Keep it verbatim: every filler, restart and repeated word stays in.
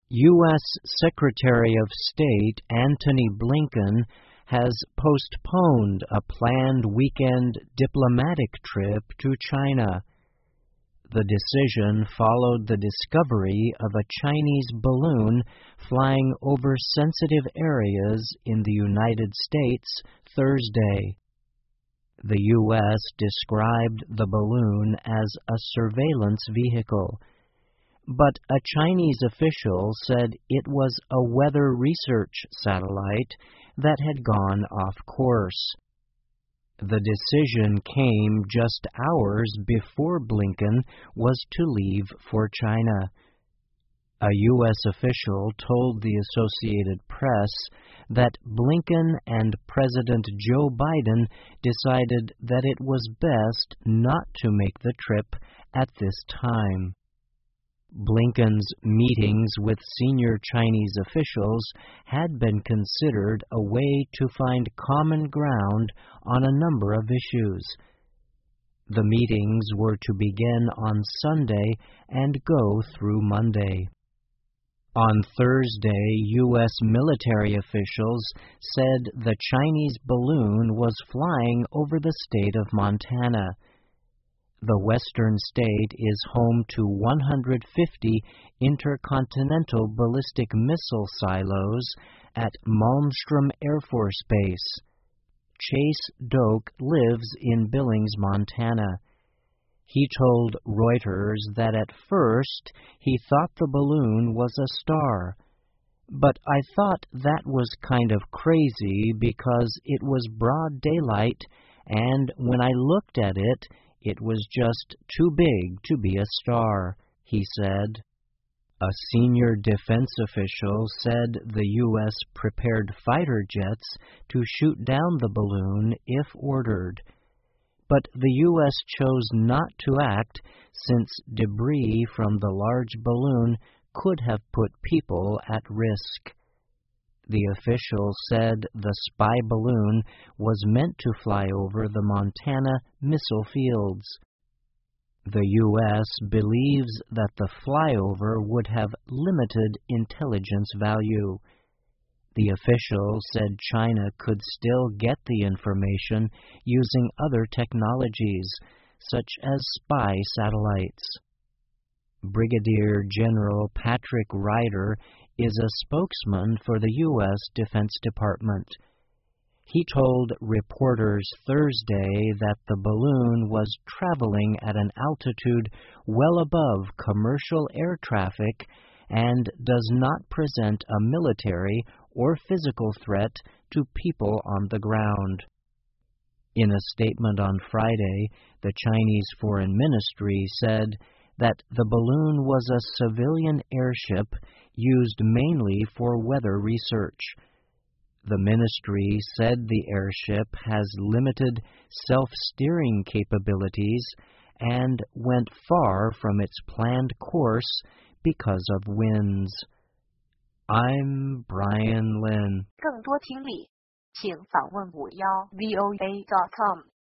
U S Secretary of State Antony Blinken has postponed a planned weekend diplomatic trip to China. The decision followed the discovery of a Chinese balloon flying over sensitive areas in the United States Thursday. The U S described the balloon as a surveillance vehicle, but a Chinese official said it was a weather research satellite that had gone off course. The decision came just hours before Blinken was to leave for China. A U S official told the Associated Press that Blinken and President Joe Biden decided that it was best not to make the trip at this time. Blinken's meetings with senior Chinese officials had been considered a way to find common ground on a number of issues. The meetings were to begin on Sunday and go through Monday. On Thursday, U S military officials said the Chinese balloon was flying over the state of Montana. The western state is home to one hundred fifty intercontinental ballistic missile silos at Malmstrom Air Force Base. Chase Doak lives in Billings, Montana. He told Reuters that at first he thought the balloon was a star, but I thought that was kind of crazy because it was broad daylight, and when I looked at it, it was just too big to be a star, he said. A senior defense official said the U S prepared fighter jets to shoot down the balloon if ordered. But the U S chose not to act since debris from the large balloon could have put people at risk. The official said the spy balloon was meant to fly over the Montana missile fields. The U S believes that the flyover would have limited intelligence value. The official said China could still get the information using other technologies, such as spy satellites. Brigadier General Patrick Ryder is a spokesman for the U S Defense Department. He told reporters Thursday that the balloon was traveling at an altitude well above commercial air traffic and does not present a military or physical threat to people on the ground. In a statement on Friday, the Chinese Foreign Ministry said that the balloon was a civilian airship used mainly for weather research. The ministry said the airship has limited self-steering capabilities and went far from its planned course because of winds. I'm Brian Lynn. 更多听力，请访问五幺 V O A dot com。